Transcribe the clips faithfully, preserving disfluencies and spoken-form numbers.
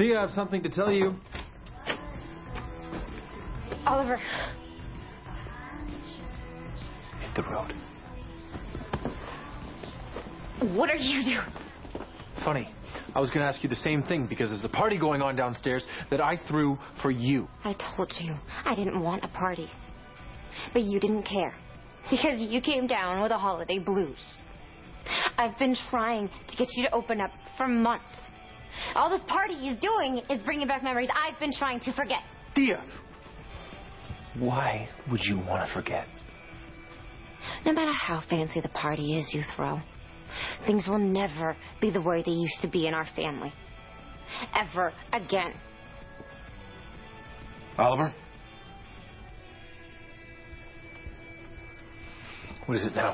Thea, I have something to tell you. Oliver. Hit the road. What are you doing? Funny. I was going to ask you the same thing because there's a party going on downstairs that I threw for you. I told you I didn't want a party. But you didn't care. Because you came down with the holiday blues. I've been trying to get you to open up for months. All this party is doing is bringing back memories I've been trying to forget. Thea! Why would you want to forget? No matter how fancy the party is you throw, things will never be the way they used to be in our family. Ever again. Oliver? What is it now?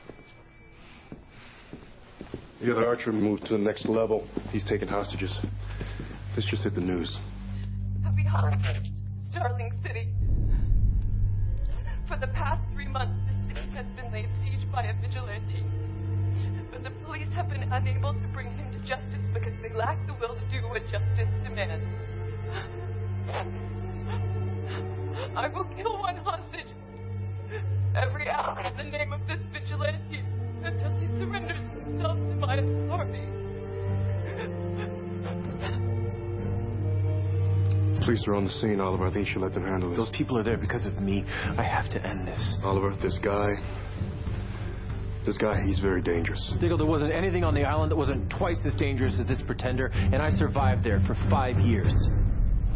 The other Archer moved to the next level. He's taking hostages. This just hit the news. Happy holidays, Starling City. For the past three months, the city has been laid siege by a vigilante. But the police have been unable to bring him to justice because they lack the will to do what justice demands. I will kill one hostage every hour in the name of this vigilante until he surrenders himself to my authority. Police are on the scene, Oliver. I think you should let them handle this. Those people are there because of me. I have to end this. Oliver, this guy... This guy, he's very dangerous. Diggle, there wasn't anything on the island that wasn't twice as dangerous as this pretender, and I survived there for five years.